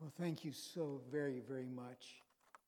Well, thank you so very, very much.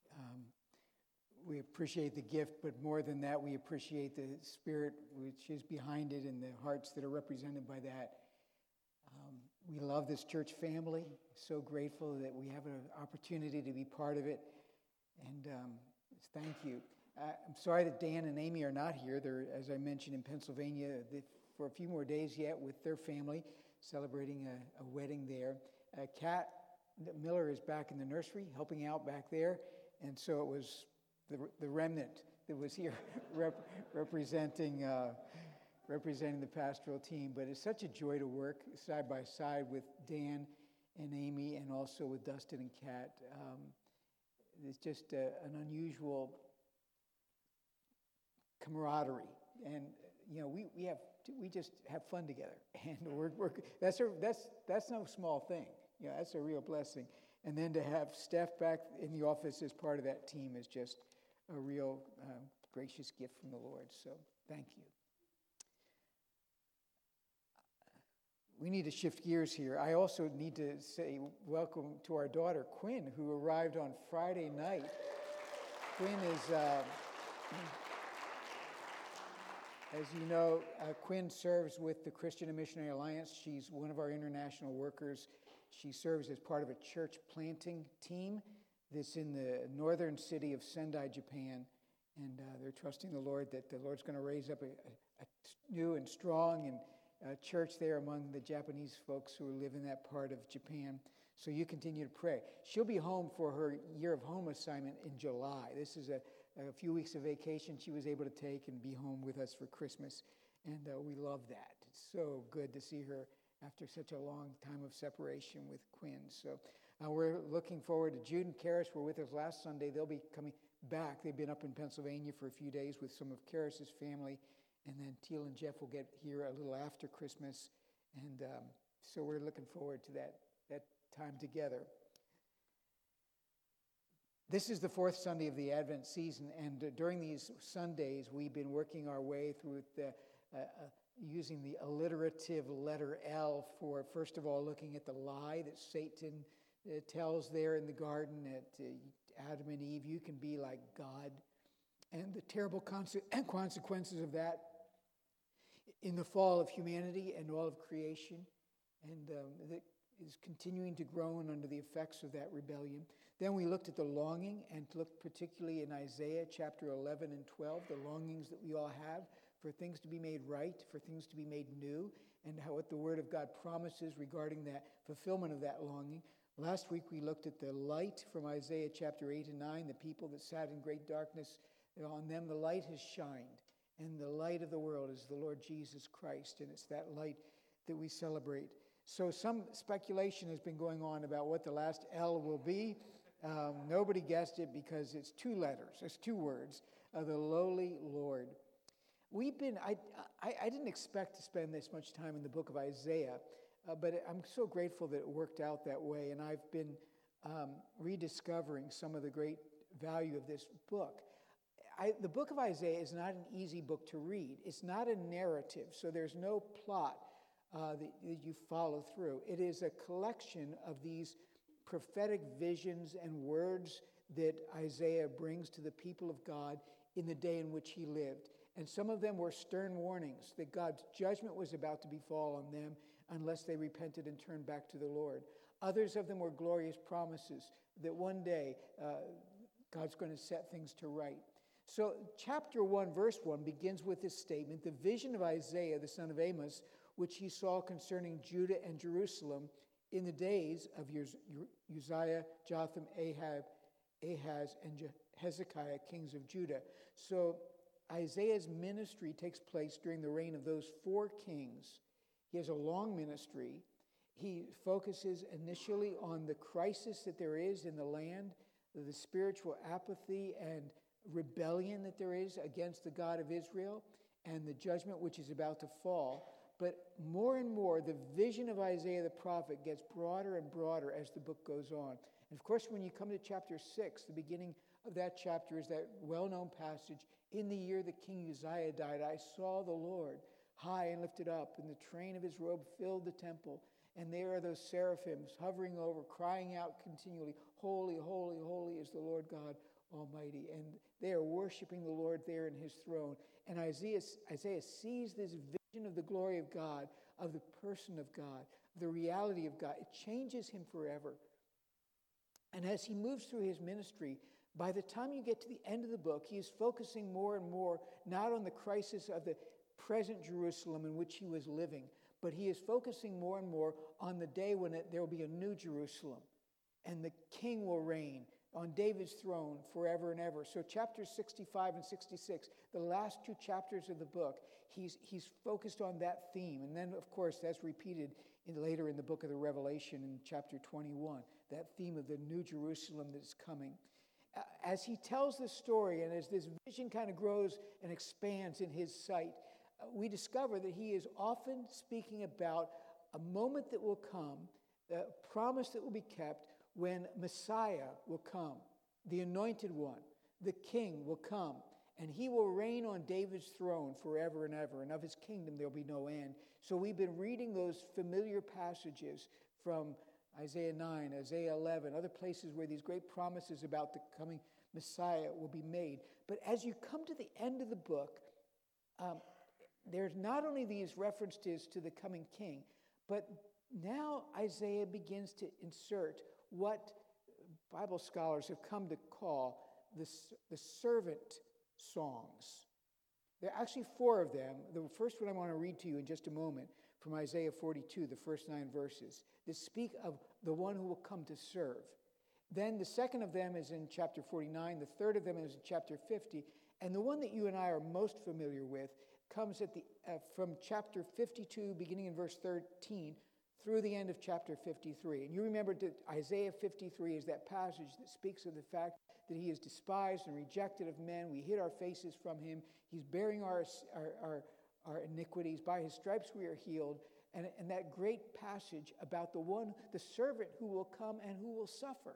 We appreciate the gift, but more than that, we appreciate the spirit which is behind it and the hearts that are represented by that. We love this church family. So grateful that we have an opportunity to be part of it. And thank you. I'm sorry that Dan and Amy are not here. They're, as I mentioned, in Pennsylvania for a few more days yet with their family, celebrating a wedding there. Kat Miller is back in the nursery, helping out back there. And so it was the remnant that was here representing the pastoral team. But it's such a joy to work side by side with Dan and Amy, and also with Dustin and Kat. It's just an unusual camaraderie, and we just have fun together, and that's no small thing. That's a real blessing. And then to have Steph back in the office as part of that team is just a real gracious gift from the Lord. So thank you. We need to shift gears here. I also need to say welcome to our daughter, Quinn, who arrived on Friday night. Quinn is, as you know, Quinn serves with the Christian and Missionary Alliance. She's one of our international workers. She serves as part of a church planting team that's in the northern city of Sendai, Japan. And they're trusting the Lord that the Lord's going to raise up a new and strong and church there among the Japanese folks who live in that part of Japan. So you continue to pray. She'll be home for her year of home assignment in July. This is a few weeks of vacation she was able to take and be home with us for Christmas. And we love that. It's so good to see her after such a long time of separation with Quinn. So we're looking forward to Jude and Karis were with us last Sunday. They'll be coming back. They've been up in Pennsylvania for a few days with some of Karis's family. And then Teal and Jeff will get here a little after Christmas. And so we're looking forward to that time together. This is the fourth Sunday of the Advent season. And during these Sundays, we've been working our way through using the alliterative letter L for, first of all, looking at the lie that Satan tells there in the garden at Adam and Eve. You can be like God. And the terrible consequences of that in the fall of humanity and all of creation, and that is continuing to groan under the effects of that rebellion. Then we looked at the longing, and looked particularly in Isaiah chapter 11 and 12, the longings that we all have for things to be made right, for things to be made new, and what the Word of God promises regarding that fulfillment of that longing. Last week we looked at the light from Isaiah chapter 8 and 9, the people that sat in great darkness. On them the light has shined, and the light of the world is the Lord Jesus Christ, and it's that light that we celebrate. So some speculation has been going on about what the last L will be. Nobody guessed it because it's two letters, it's two words, the lowly Lord. I didn't expect to spend this much time in the book of Isaiah, but I'm so grateful that it worked out that way, and I've been rediscovering some of the great value of this book. The book of Isaiah is not an easy book to read. It's not a narrative, so there's no plot that you follow through. It is a collection of these prophetic visions and words that Isaiah brings to the people of God in the day in which he lived. And some of them were stern warnings that God's judgment was about to befall on them unless they repented and turned back to the Lord. Others of them were glorious promises that one day God's going to set things to right. So chapter 1, verse 1 begins with this statement: the vision of Isaiah, the son of Amos, which he saw concerning Judah and Jerusalem in the days of Uzziah, Jotham, Ahaz, and Hezekiah, kings of Judah. So Isaiah's ministry takes place during the reign of those four kings. He has a long ministry. He focuses initially on the crisis that there is in the land, the spiritual apathy and rebellion that there is against the God of Israel, and the judgment which is about to fall. But more and more, the vision of Isaiah the prophet gets broader and broader as the book goes on. And of course, when you come to chapter 6, the beginning of that chapter is that well-known passage: in the year that King Uzziah died, I saw the Lord high and lifted up, and the train of his robe filled the temple. And there are those seraphims hovering over, crying out continually, "Holy, holy, holy is the Lord God Almighty." And they are worshiping the Lord there in his throne. And Isaiah sees this vision of the glory of God, of the person of God, the reality of God. It changes him forever. And as he moves through his ministry, by the time you get to the end of the book, he is focusing more and more not on the crisis of the present Jerusalem in which he was living, but he is focusing more and more on the day when there will be a new Jerusalem, and the king will reign on David's throne forever and ever. So chapters 65 and 66, the last two chapters of the book, he's focused on that theme. And then, of course, that's repeated later in the book of the Revelation in chapter 21, that theme of the new Jerusalem that's coming. As he tells this story, and as this vision kind of grows and expands in his sight, we discover that he is often speaking about a moment that will come, a promise that will be kept, when Messiah will come, the anointed one, the king will come, and he will reign on David's throne forever and ever, and of his kingdom there will be no end. So we've been reading those familiar passages from Isaiah 9, Isaiah 11, other places where these great promises about the coming Messiah will be made. But as you come to the end of the book, there's not only these references to the coming king, but now Isaiah begins to insert what Bible scholars have come to call the servant songs. There are actually four of them. The first one I want to read to you in just a moment from Isaiah 42, the first 9 verses, that speak of the one who will come to serve. Then the second of them is in chapter 49, the third of them is in chapter 50, and the one that you and I are most familiar with comes from chapter 52, beginning in verse 13, through the end of chapter 53. And you remember that Isaiah 53 is that passage that speaks of the fact that he is despised and rejected of men. We hid our faces from him. He's bearing our iniquities. By his stripes we are healed. And that great passage about the servant who will come and who will suffer.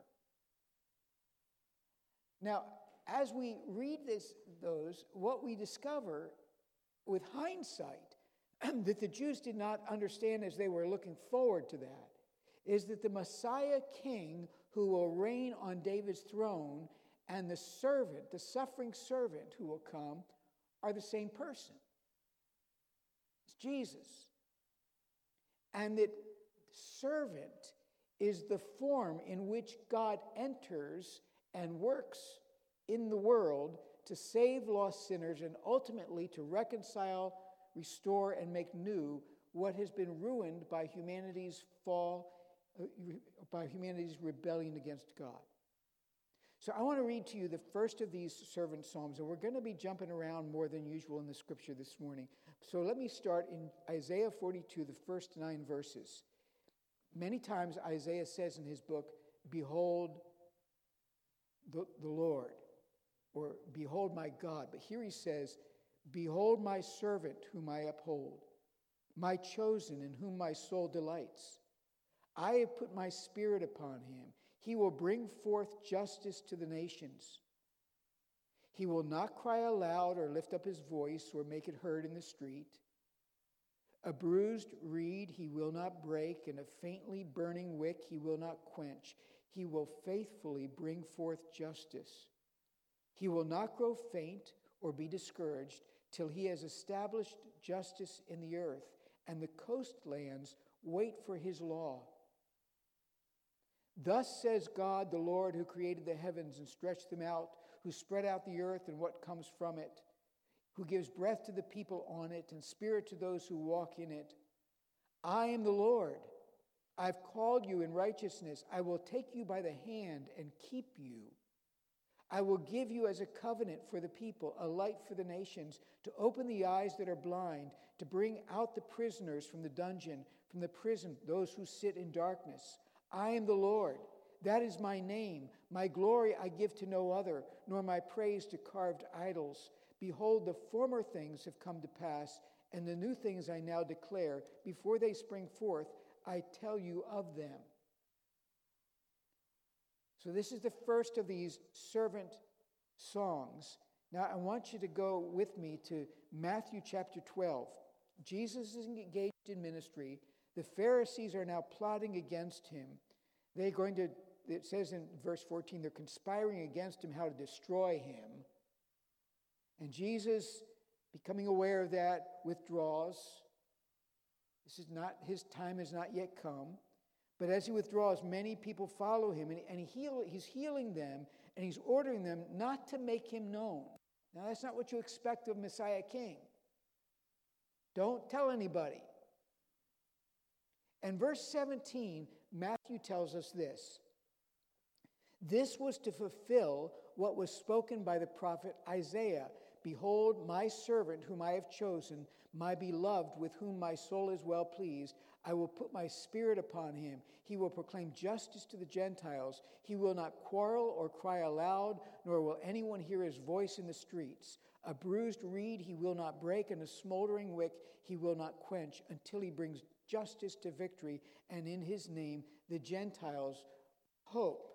Now, as we read what we discover with hindsight, that the Jews did not understand as they were looking forward to that, is that the Messiah king who will reign on David's throne and the servant, the suffering servant who will come, are the same person. It's Jesus. And that servant is the form in which God enters and works in the world to save lost sinners and ultimately to reconcile, restore, and make new what has been ruined by humanity's fall, by humanity's rebellion against God. So I want to read to you the first of these servant psalms, and we're going to be jumping around more than usual in the scripture this morning. So let me start in Isaiah 42, the first 9 verses. Many times Isaiah says in his book, "Behold the Lord," or "Behold my God." But here he says, "Behold my servant whom I uphold, my chosen in whom my soul delights. I have put my spirit upon him. He will bring forth justice to the nations. He will not cry aloud or lift up his voice or make it heard in the street. A bruised reed he will not break, and a faintly burning wick he will not quench. He will faithfully bring forth justice. He will not grow faint or be discouraged till he has established justice in the earth, and the coastlands wait for his law. Thus says God, the Lord, who created the heavens and stretched them out, who spread out the earth and what comes from it, who gives breath to the people on it and spirit to those who walk in it. I am the Lord. I've called you in righteousness. I will take you by the hand and keep you. I will give you as a covenant for the people, a light for the nations, to open the eyes that are blind, to bring out the prisoners from the dungeon, from the prison, those who sit in darkness. I am the Lord. That is my name. My glory I give to no other, nor my praise to carved idols. Behold, the former things have come to pass, and the new things I now declare. Before they spring forth, I tell you of them. So this is the first of these servant songs. Now I want you to go with me to Matthew chapter 12. Jesus is engaged in ministry. The Pharisees are now plotting against him. They're going to, it says in verse 14, they're conspiring against him how to destroy him. And Jesus, becoming aware of that, withdraws. His time has not yet come. But as he withdraws, many people follow him, and he's healing them, and he's ordering them not to make him known. Now, that's not what you expect of Messiah King. Don't tell anybody. And verse 17, Matthew tells us this. This was to fulfill what was spoken by the prophet Isaiah. Behold, my servant whom I have chosen, my beloved with whom my soul is well pleased. I will put my spirit upon him. He will proclaim justice to the Gentiles. He will not quarrel or cry aloud, nor will anyone hear his voice in the streets. A bruised reed he will not break, and a smoldering wick he will not quench, until he brings justice to victory, and in his name the Gentiles hope.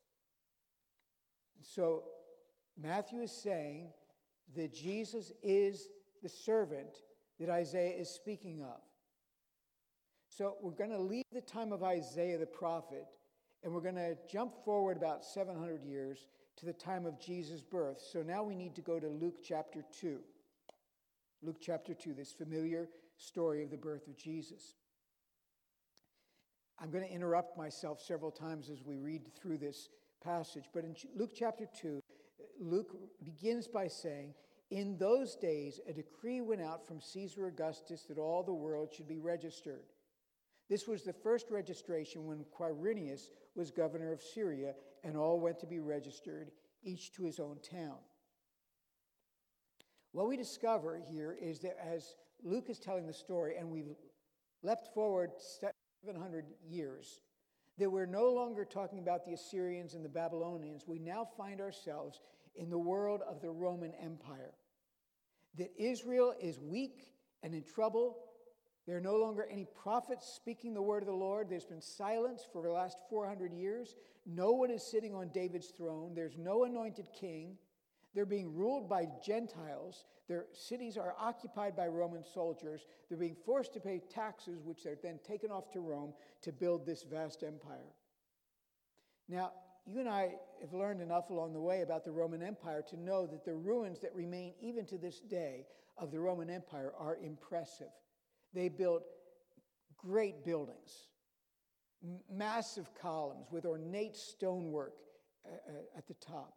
So Matthew is saying that Jesus is the servant that Isaiah is speaking of. So we're going to leave the time of Isaiah the prophet, and we're going to jump forward about 700 years to the time of Jesus' birth. So now we need to go to Luke chapter 2. Luke chapter 2, this familiar story of the birth of Jesus. I'm going to interrupt myself several times as we read through this passage, but in Luke chapter 2, Luke begins by saying, in those days a decree went out from Caesar Augustus that all the world should be registered. This was the first registration when Quirinius was governor of Syria, and all went to be registered, each to his own town. What we discover here is that as Luke is telling the story, and we've leapt forward 700 years, that we're no longer talking about the Assyrians and the Babylonians. We now find ourselves in the world of the Roman Empire. That Israel is weak and in trouble. There are no longer any prophets speaking the word of the Lord. There's been silence for the last 400 years. No one is sitting on David's throne. There's no anointed king. They're being ruled by Gentiles. Their cities are occupied by Roman soldiers. They're being forced to pay taxes, which they're then taken off to Rome to build this vast empire. Now, you and I have learned enough along the way about the Roman Empire to know that the ruins that remain even to this day of the Roman Empire are impressive. They built great buildings, massive columns with ornate stonework at the top.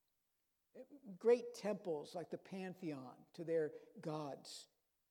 Great temples like the Pantheon to their gods.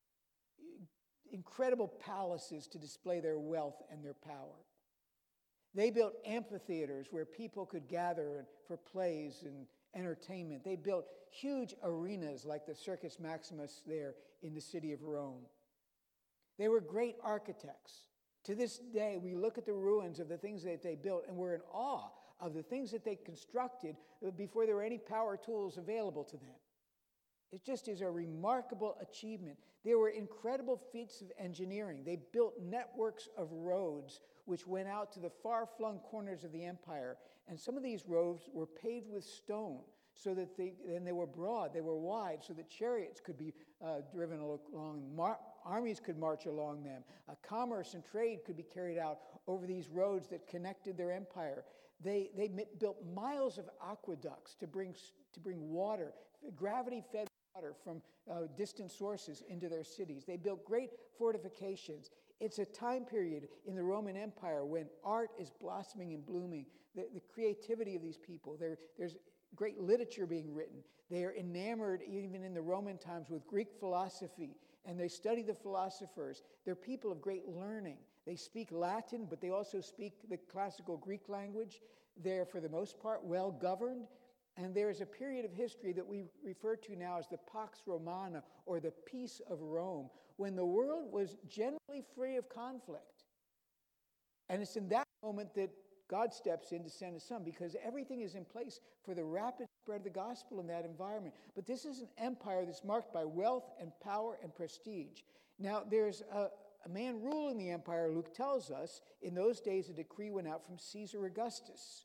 Incredible palaces to display their wealth and their power. They built amphitheaters where people could gather for plays and entertainment. They built huge arenas like the Circus Maximus there in the city of Rome. They were great architects. To this day, we look at the ruins of the things that they built, and we're in awe of the things that they constructed before there were any power tools available to them. It just is a remarkable achievement. There were incredible feats of engineering. They built networks of roads which went out to the far-flung corners of the empire. And some of these roads were paved with stone so that they were broad, they were wide, so that chariots could be driven along, armies could march along them. Commerce and trade could be carried out over these roads that connected their empire. They built miles of aqueducts to bring water, gravity-fed water from distant sources into their cities. They built great fortifications. It's a time period in the Roman Empire when art is blossoming and blooming. The creativity of these people. There's great literature being written. They are enamored, even in the Roman times, with Greek philosophy, and they study the philosophers. They're people of great learning. They speak Latin, but they also speak the classical Greek language. They're, for the most part, well-governed. And there's a period of history that we refer to now as the Pax Romana, or the Peace of Rome, when the world was generally free of conflict. And it's in that moment that God steps in to send his son, because everything is in place for the rapid spread of the gospel in that environment. But this is an empire that's marked by wealth and power and prestige. Now, there's a man ruling the empire. Luke tells us in those days a decree went out from Caesar Augustus.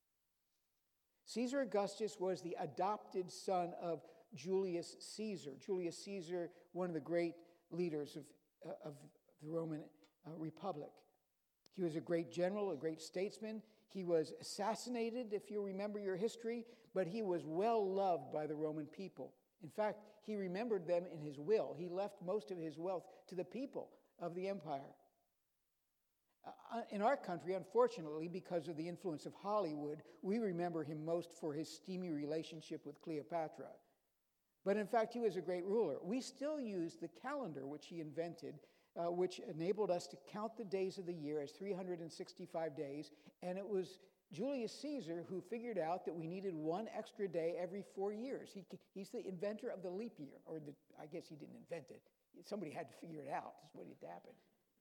Caesar Augustus was the adopted son of Julius Caesar. Julius Caesar, one of the great leaders of the Roman republic. He was a great general, a great statesman. He was assassinated, if you remember your history, but he was well loved by the Roman people. In fact, he remembered them in his will. He left most of his wealth to the people of the empire. In our country, unfortunately, because of the influence of Hollywood, we remember him most for his steamy relationship with Cleopatra. But in fact, he was a great ruler. We still use the calendar which he invented, which enabled us to count the days of the year as 365 days. And it was Julius Caesar who figured out that we needed one extra day every 4 years. He's the inventor of the leap year, or I guess he didn't invent it. Somebody had to figure it out. That's what had happened.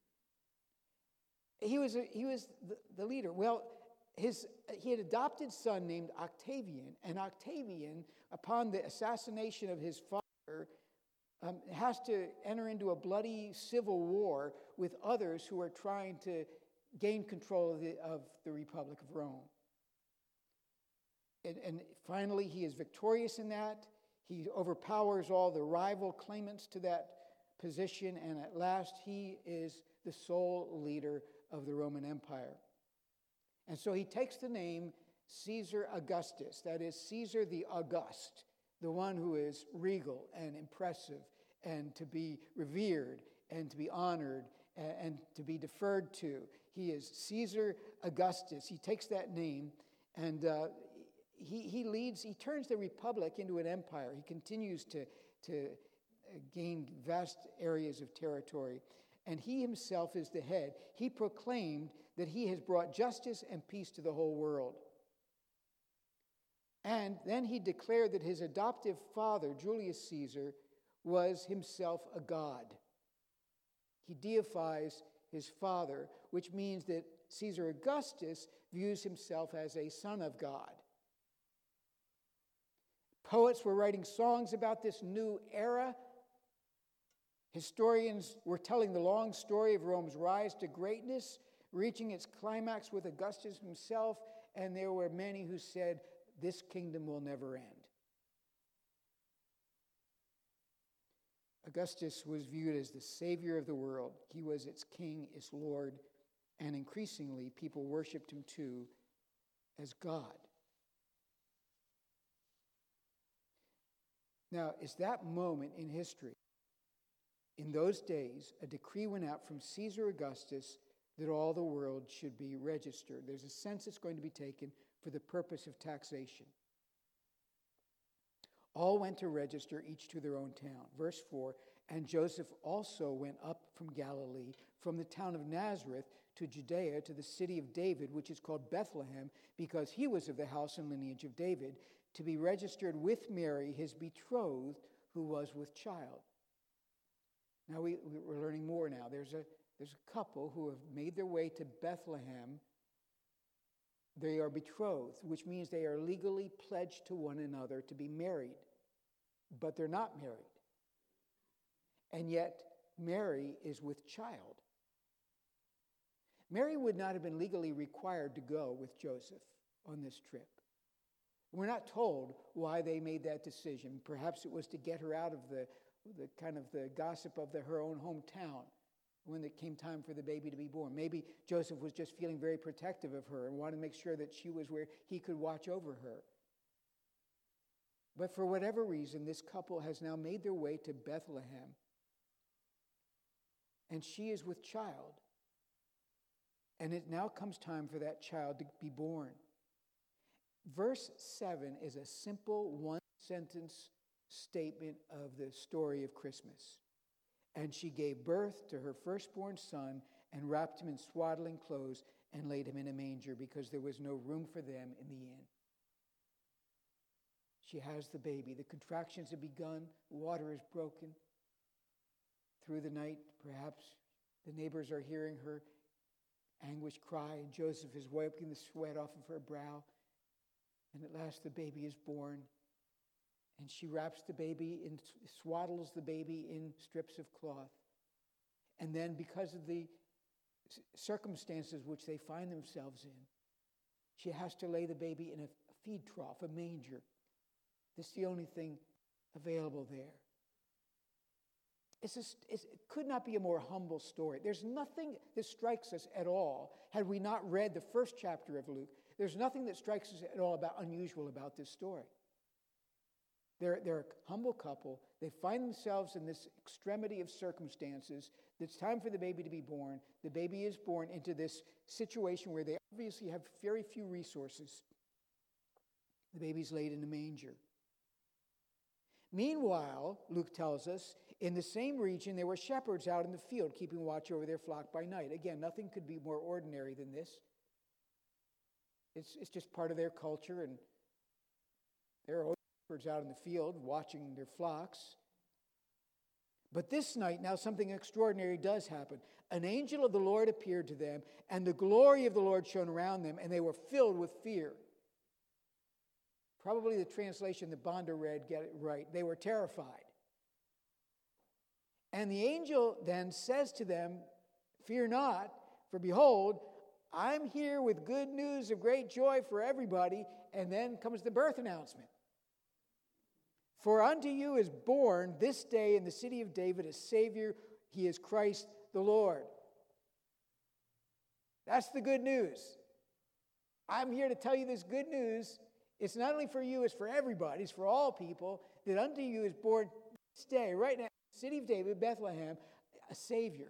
He was the leader. Well, he had adopted son named Octavian, and Octavian, upon the assassination of his father, has to enter into a bloody civil war with others who are trying to gain control of the Republic of Rome. And finally, he is victorious in that. He overpowers all the rival claimants to that position, and at last he is the sole leader of the Roman Empire. And so he takes the name Caesar Augustus, that is Caesar the August, the one who is regal and impressive and to be revered and to be honored and to be deferred to. He is Caesar Augustus. He takes that name and he turns the republic into an empire. He continues to gain vast areas of territory. And he himself is the head. He proclaimed that he has brought justice and peace to the whole world. And then he declared that his adoptive father, Julius Caesar, was himself a god. He deifies his father, which means that Caesar Augustus views himself as a son of God. Poets were writing songs about this new era. Historians were telling the long story of Rome's rise to greatness, reaching its climax with Augustus himself, and there were many who said, this kingdom will never end. Augustus was viewed as the savior of the world. He was its king, its lord, and increasingly people worshiped him too as God. Now, it's that moment in history. In those days, a decree went out from Caesar Augustus that all the world should be registered. There's a census going to be taken for the purpose of taxation. All went to register, each to their own town. Verse 4, and Joseph also went up from Galilee, from the town of Nazareth to Judea, to the city of David, which is called Bethlehem, because he was of the house and lineage of David, to be registered with Mary, his betrothed, who was with child. Now we're learning more now. There's a couple who have made their way to Bethlehem. They are betrothed, which means they are legally pledged to one another to be married, but they're not married. And yet Mary is with child. Mary would not have been legally required to go with Joseph on this trip. We're not told why they made that decision. Perhaps it was to get her out of the gossip of her own hometown when it came time for the baby to be born. Maybe Joseph was just feeling very protective of her and wanted to make sure that she was where he could watch over her. But for whatever reason, this couple has now made their way to Bethlehem, and she is with child. And it now comes time for that child to be born. Verse 7 is a simple one-sentence statement of the story of Christmas. And she gave birth to her firstborn son and wrapped him in swaddling clothes and laid him in a manger because there was no room for them in the inn. She has the baby. The contractions have begun. Water is broken. Through the night, perhaps the neighbors are hearing her anguish cry, and Joseph is wiping the sweat off of her brow. And at last the baby is born. And she wraps the baby in, swaddles the baby in strips of cloth. And then, because of the circumstances which they find themselves in, she has to lay the baby in a feed trough, a manger. This is the only thing available there. It could not be a more humble story. There's nothing that strikes us at all, had we not read the first chapter of Luke, there's nothing that strikes us at all unusual about this story. They're a humble couple. They find themselves in this extremity of circumstances. It's time for the baby to be born. The baby is born into this situation where they obviously have very few resources. The baby's laid in a manger. Meanwhile, Luke tells us, in the same region there were shepherds out in the field keeping watch over their flock by night. Again, nothing could be more ordinary than this. It's just part of their culture, and there are always shepherds out in the field watching their flocks. But this night, now something extraordinary does happen. An angel of the Lord appeared to them, and the glory of the Lord shone around them, and they were filled with fear. Probably the translation that Bonda read get it right. They were terrified. And the angel then says to them, "Fear not, for behold, I'm here with good news of great joy for everybody." And then comes the birth announcement. "For unto you is born this day in the city of David a Savior. He is Christ the Lord." That's the good news. I'm here to tell you this good news. It's not only for you, it's for everybody. It's for all people. That unto you is born this day, right now, in the city of David, Bethlehem, a Savior.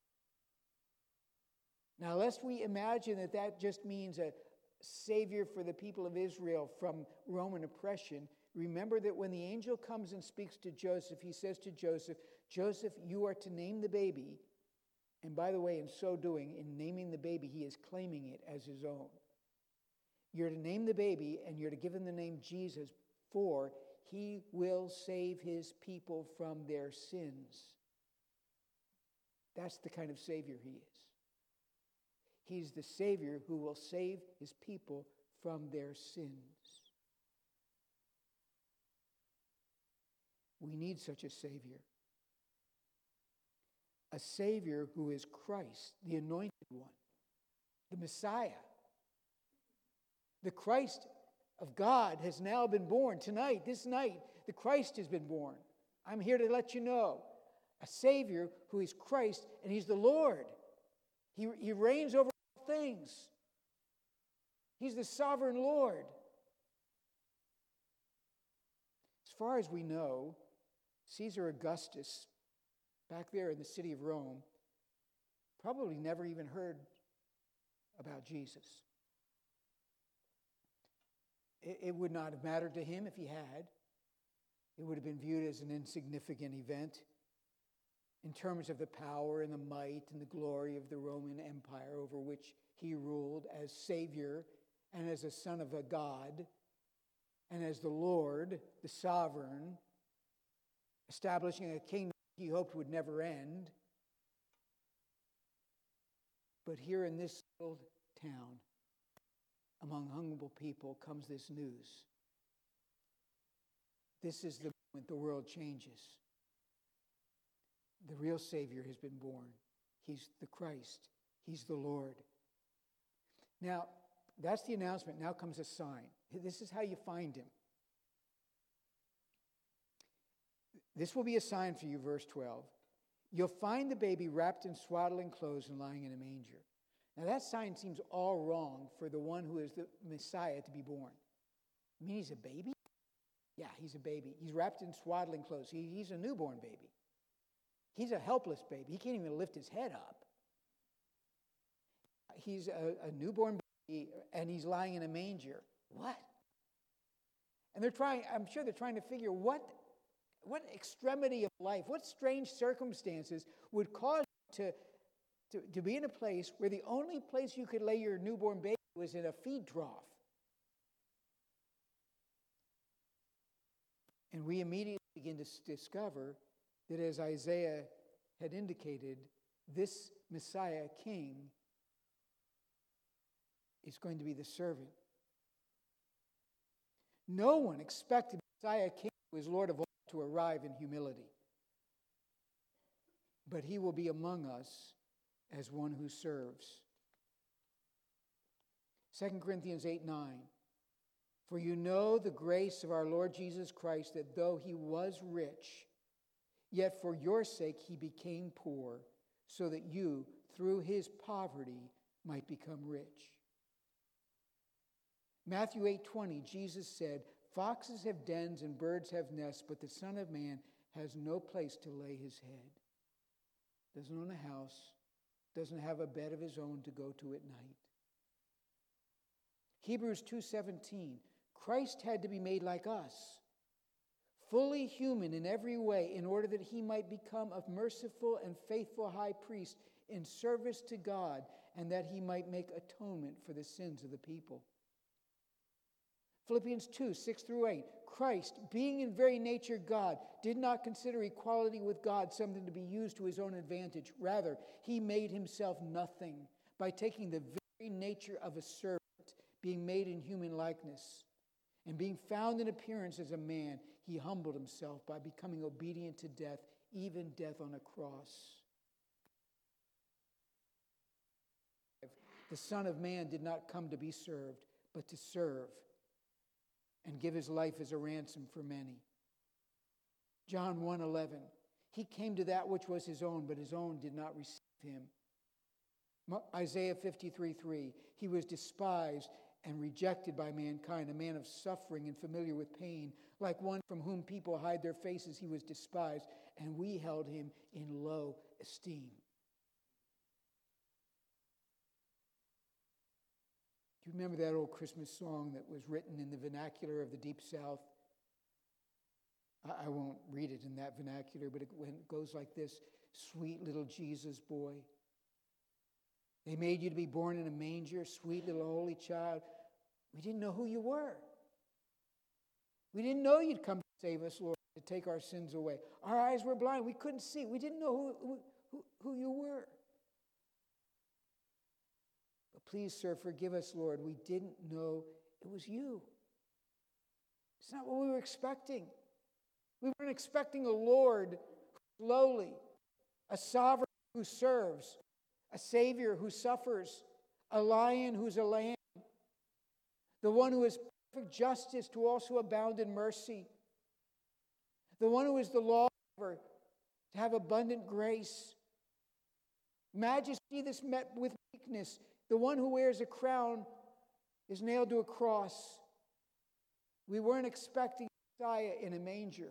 Now, lest we imagine that that just means a Savior for the people of Israel from Roman oppression, remember that when the angel comes and speaks to Joseph, he says to Joseph, "Joseph, you are to name the baby." And by the way, in so doing, in naming the baby, he is claiming it as his own. You're to name the baby, and you're to give him the name Jesus, for he will save his people from their sins. That's the kind of Savior he is. He's the Savior who will save his people from their sins. We need such a Savior. A Savior who is Christ, the Anointed One, the Messiah. The Christ of God has now been born. Tonight, this night, the Christ has been born. I'm here to let you know. A Savior who is Christ, and he's the Lord. He reigns over all things. He's the sovereign Lord. As far as we know, Caesar Augustus, back there in the city of Rome, probably never even heard about Jesus. It would not have mattered to him if he had. It would have been viewed as an insignificant event in terms of the power and the might and the glory of the Roman Empire over which he ruled as Savior and as a son of a God and as the Lord, the sovereign, establishing a kingdom he hoped would never end. But here in this little town, among humble people, comes this news. This is the moment the world changes. The real Savior has been born. He's the Christ. He's the Lord. Now, that's the announcement. Now comes a sign. This is how you find him. This will be a sign for you, verse 12. You'll find the baby wrapped in swaddling clothes and lying in a manger. Now that sign seems all wrong for the one who is the Messiah to be born. I mean, he's a baby? Yeah, he's a baby. He's wrapped in swaddling clothes. He's a newborn baby. He's a helpless baby. He can't even lift his head up. He's a newborn baby, and he's lying in a manger. What? And I'm sure they're trying to figure what extremity of life, what strange circumstances would cause you to be in a place where the only place you could lay your newborn baby was in a feed trough. And we immediately begin to discover that, as Isaiah had indicated, this Messiah King is going to be the servant. No one expected Messiah King, who is Lord of all, to arrive in humility. But he will be among us as one who serves. 2 Corinthians 8:9. For you know the grace of our Lord Jesus Christ, that though he was rich, Yet for your sake he became poor, so that you, through his poverty, might become rich. Matthew 8:20, Jesus said, foxes have dens and birds have nests, but the Son of Man has no place to lay his head. Doesn't own a house, doesn't have a bed of his own to go to at night. Hebrews 2:17, Christ had to be made like us, fully human in every way, in order that he might become a merciful and faithful high priest in service to God, and that he might make atonement for the sins of the people. Philippians 2:6-8, Christ, being in very nature God, did not consider equality with God something to be used to his own advantage. Rather, he made himself nothing by taking the very nature of a servant, being made in human likeness. And being found in appearance as a man, he humbled himself by becoming obedient to death, even death on a cross. The Son of Man did not come to be served, but to serve and give his life as a ransom for many. John 1:11, he came to that which was his own, but his own did not receive him. Isaiah 53:3, he was despised and rejected by mankind, a man of suffering and familiar with pain, like one from whom people hide their faces. He was despised, and we held him in low esteem. Do you remember that old Christmas song that was written in the vernacular of the Deep South? I won't read it in that vernacular, but it goes like this: sweet little Jesus boy, they made you to be born in a manger, sweet little holy child. We didn't know who you were. We didn't know you'd come to save us, Lord, to take our sins away. Our eyes were blind. We couldn't see. We didn't know who you were. But please, sir, forgive us, Lord. We didn't know it was you. It's not what we were expecting. We weren't expecting a Lord who's lowly, a sovereign who serves, a Savior who suffers, a lion who's a lamb, the one who is perfect justice to also abound in mercy, the one who is the lawgiver to have abundant grace, majesty that's met with weakness, the one who wears a crown is nailed to a cross. We weren't expecting Messiah in a manger.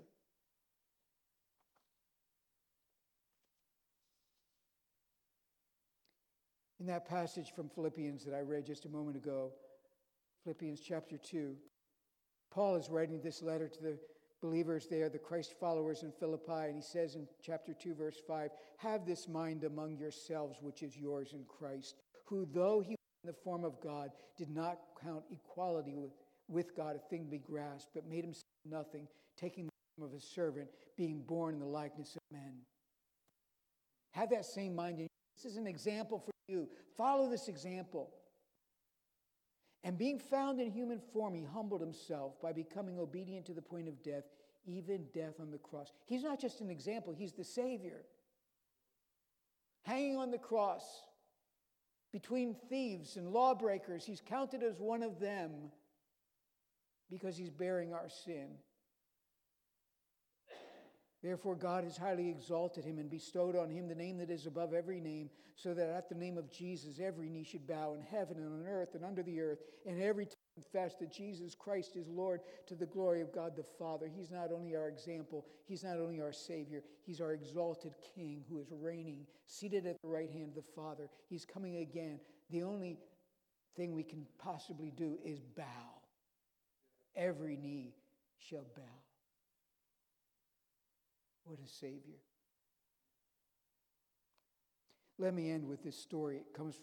In that passage from Philippians that I read just a moment ago, Philippians chapter 2, Paul is writing this letter to the believers there, the Christ followers in Philippi, and he says in chapter 2, verse 5, have this mind among yourselves, which is yours in Christ, who, though he was in the form of God, did not count equality with God a thing to be grasped, but made himself nothing, taking the form of a servant, being born in the likeness of men. Have that same mind in you. This is an example for you. Follow this example. And being found in human form, he humbled himself by becoming obedient to the point of death, even death on the cross. He's not just an example, he's the Savior. Hanging on the cross between thieves and lawbreakers, he's counted as one of them because he's bearing our sin. Therefore, God has highly exalted him and bestowed on him the name that is above every name, so that at the name of Jesus every knee should bow in heaven and on earth and under the earth, and every tongue confess that Jesus Christ is Lord, to the glory of God the Father. He's not only our example, he's not only our Savior, he's our exalted King who is reigning, seated at the right hand of the Father. He's coming again. The only thing we can possibly do is bow. Every knee shall bow. What a Savior. Let me end with this story. It comes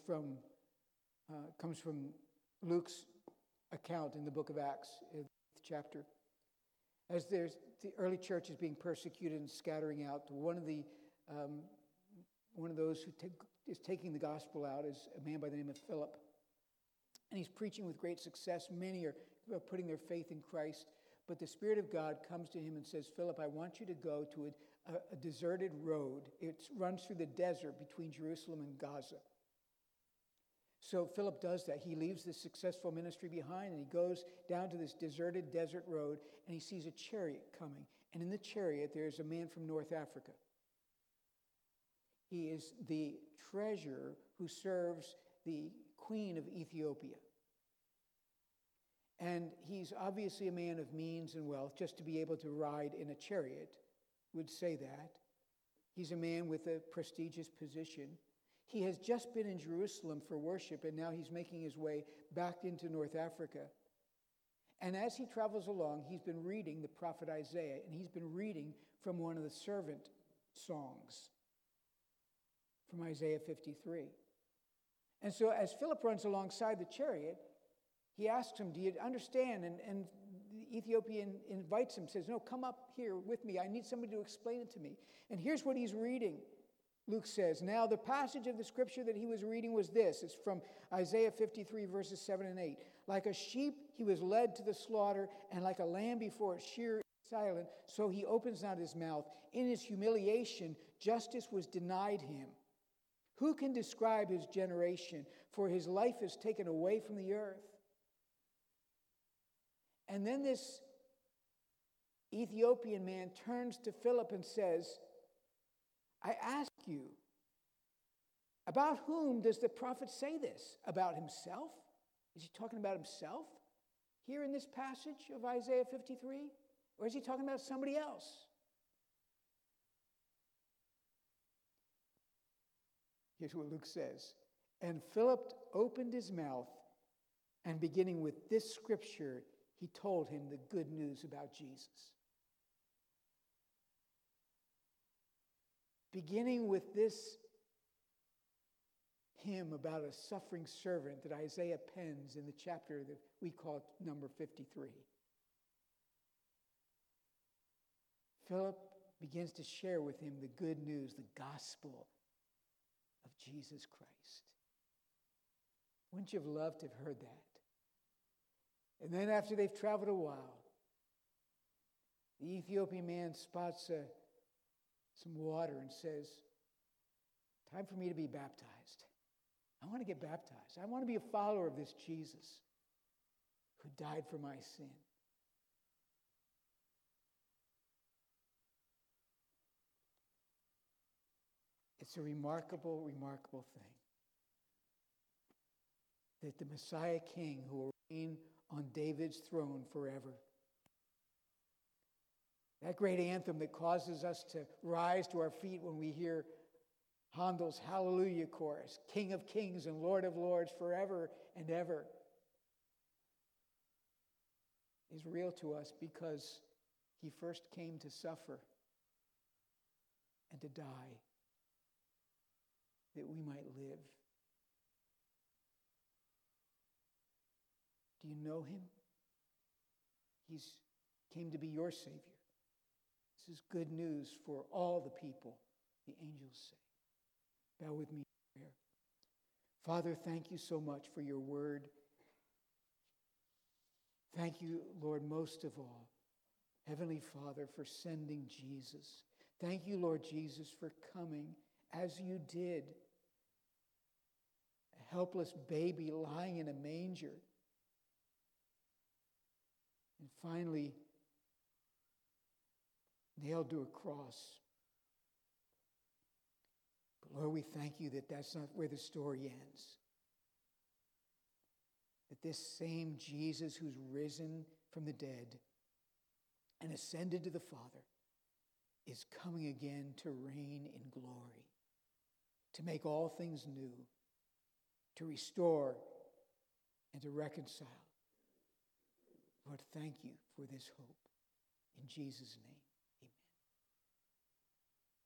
from Luke's account in the book of Acts, in the chapter. As the early church is being persecuted and scattering out, one of those who is taking the gospel out is a man by the name of Philip. And he's preaching with great success. Many are putting their faith in Christ. But the Spirit of God comes to him and says, Philip, I want you to go to a deserted road. It runs through the desert between Jerusalem and Gaza. So Philip does that. He leaves this successful ministry behind and he goes down to this deserted desert road and he sees a chariot coming. And in the chariot, there's a man from North Africa. He is the treasurer who serves the queen of Ethiopia. And he's obviously a man of means and wealth. Just to be able to ride in a chariot would say that. He's a man with a prestigious position. He has just been in Jerusalem for worship, and now he's making his way back into North Africa. And as he travels along, he's been reading the prophet Isaiah, and he's been reading from one of the servant songs from Isaiah 53. And so as Philip runs alongside the chariot, he asks him, do you understand? And the Ethiopian invites him, says, no, come up here with me. I need somebody to explain it to me. And here's what he's reading. Luke says, now the passage of the scripture that he was reading was this. It's from Isaiah 53, verses 7 and 8. Like a sheep, he was led to the slaughter, and like a lamb before its shearer is silent, so he opens not his mouth. In his humiliation, justice was denied him. Who can describe his generation? For his life is taken away from the earth. And then this Ethiopian man turns to Philip and says, I ask you, about whom does the prophet say this? About himself? Is he talking about himself here in this passage of Isaiah 53? Or is he talking about somebody else? Here's what Luke says. And Philip opened his mouth, and beginning with this scripture, he told him the good news about Jesus. Beginning with this hymn about a suffering servant that Isaiah pens in the chapter that we call number 53. Philip begins to share with him the good news, the gospel of Jesus Christ. Wouldn't you have loved to have heard that? And then after they've traveled a while, the Ethiopian man spots some water and says, time for me to be baptized. I want to get baptized. I want to be a follower of this Jesus who died for my sin. It's a remarkable, remarkable thing that the Messiah King who will reign on David's throne forever, that great anthem that causes us to rise to our feet when we hear Handel's Hallelujah chorus, King of Kings and Lord of Lords forever and ever, is real to us because he first came to suffer and to die that we might live. Do you know him? He's came to be your Savior. This is good news for all the people, the angels say. Bow with me in prayer. Father, thank you so much for your word. Thank you, Lord, most of all, Heavenly Father, for sending Jesus. Thank you, Lord Jesus, for coming as you did. A helpless baby lying in a manger. And finally, nailed to a cross. But Lord, we thank you that that's not where the story ends. That this same Jesus who's risen from the dead and ascended to the Father is coming again to reign in glory, to make all things new, to restore and to reconcile. Lord, thank you for this hope. In Jesus' name.